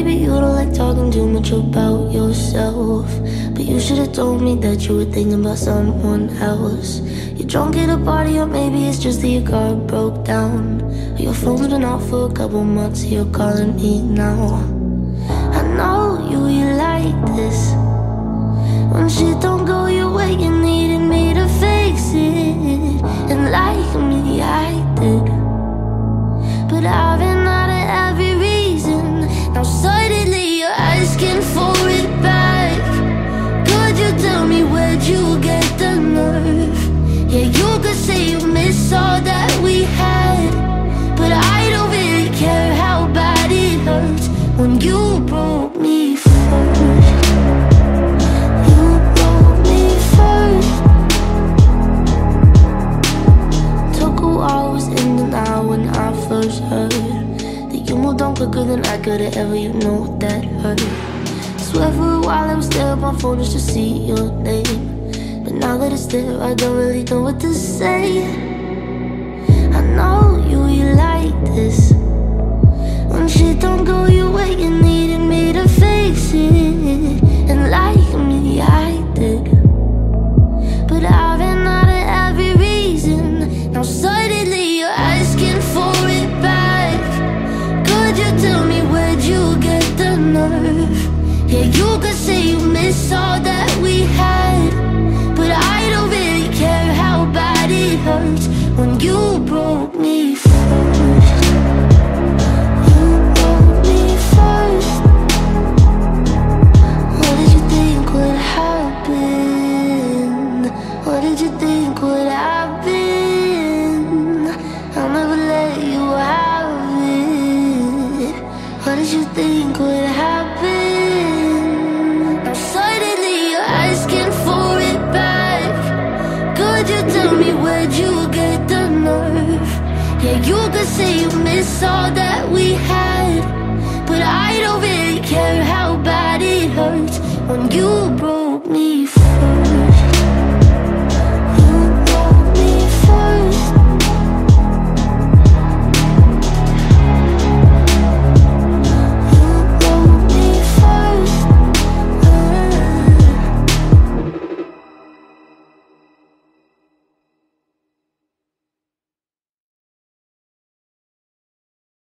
maybe you don't like talking too much about yourself, but you should've told me that you were thinking about someone else. You're drunk at a party, or maybe it's just that your car broke down, or your phone's been off for a couple months, so you're calling me now. I know you like this. When shit don't go your way, you needed me to fix it. And like me, I did, but I've been out of every reason. Now suddenly you're asking for it back. Could you tell me where'd you get the nerve? Yeah, you could say you miss all that we had, but I don't really care how bad it hurts when you broke me first. You broke me first. Took a while, was in denial when I first heard that you moved on quicker than I could've ever, you know that hurt. Swear for a while I would stare at my phone just to see your name, but now that it's there, I don't really know what to say. I know you like this. When shit don't go your way, you needed me to fix it. And like me, I did, but I've been out of every reason. Now suddenly you're asking for it back. Could you tell me where'd you get the nerve? Yeah, you could say you miss all that we had, but I don't really care how bad it hurts when you broke me first. You broke me first. What did you think would happen? What did you think would happen? I'll never let you have it. What did you think would happen? Now suddenly you're asking for it back. Could you tell me where'd you get the nerve? Yeah, you could say you miss all that we had, but I don't really care how bad it hurts when you broke